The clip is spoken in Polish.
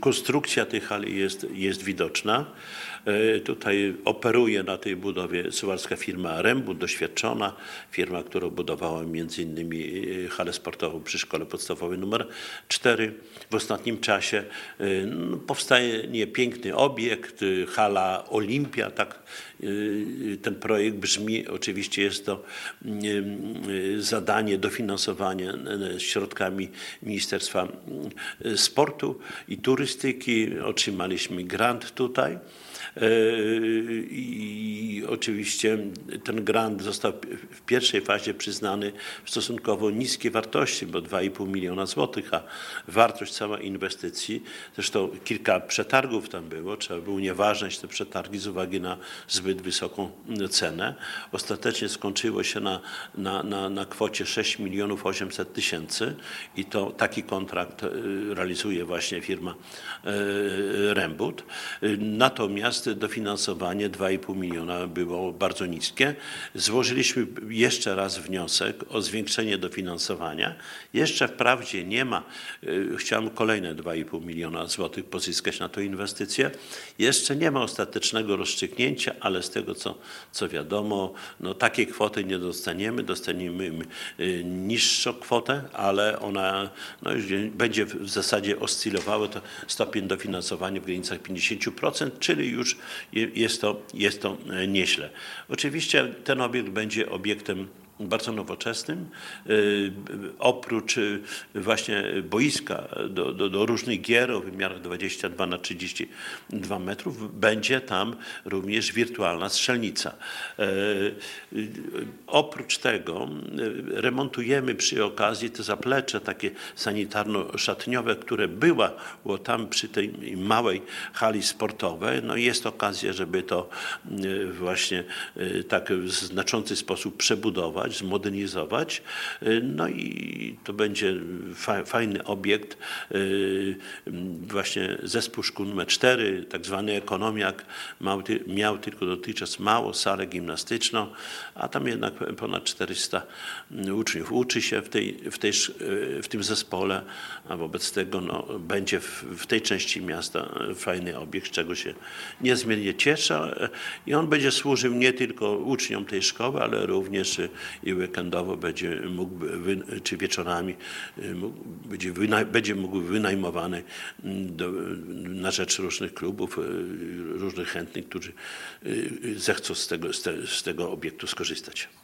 Konstrukcja tej hali jest widoczna. Tutaj operuje na tej budowie suwalska firma Rembut, doświadczona firma, która budowała m.in. halę sportową przy Szkole Podstawowej nr 4. W ostatnim czasie powstaje piękny obiekt, hala Olimpia, tak ten projekt brzmi. Oczywiście jest to zadanie, dofinansowanie środkami Ministerstwa Sportu i Turystyki. Otrzymaliśmy grant tutaj. I oczywiście ten grant został w pierwszej fazie przyznany w stosunkowo niskiej wartości, bo 2,5 miliona złotych, a wartość całej inwestycji, zresztą kilka przetargów tam było, trzeba było unieważniać te przetargi z uwagi na zbyt wysoką cenę. Ostatecznie skończyło się na kwocie 6 800 000 i to taki kontrakt realizuje właśnie firma Rembut. Natomiast dofinansowanie 2,5 miliona było bardzo niskie. Złożyliśmy jeszcze raz wniosek o zwiększenie dofinansowania. Jeszcze wprawdzie nie ma, chciałem kolejne 2,5 miliona złotych pozyskać na tę inwestycję. Jeszcze nie ma ostatecznego rozstrzygnięcia, ale z tego co wiadomo, takiej kwoty nie dostaniemy. Dostaniemy niższą kwotę, ale ona już będzie w zasadzie oscylowała to stopień dofinansowania w granicach 50%, czyli już jest to nieźle. Oczywiście ten obiekt będzie obiektem bardzo nowoczesnym. Oprócz właśnie boiska do różnych gier o wymiarach 22 na 32 metrów będzie tam również wirtualna strzelnica. Oprócz tego remontujemy przy okazji te zaplecze takie sanitarno-szatniowe, które było tam przy tej małej hali sportowej. Jest okazja, żeby to właśnie tak w znaczący sposób przebudować, zmodernizować. I to będzie fajny obiekt. Właśnie zespół szkół nr 4, tak zwany ekonomiak, miał tylko dotychczas małą salę gimnastyczną, a tam jednak ponad 400 uczniów uczy się w tym zespole, a wobec tego będzie w tej części miasta fajny obiekt, z czego się niezmiernie cieszę. I on będzie służył nie tylko uczniom tej szkoły, ale również i weekendowo będzie mógł, czy wieczorami będzie mógł wynajmowany na rzecz różnych klubów, różnych chętnych, którzy zechcą z tego obiektu skorzystać.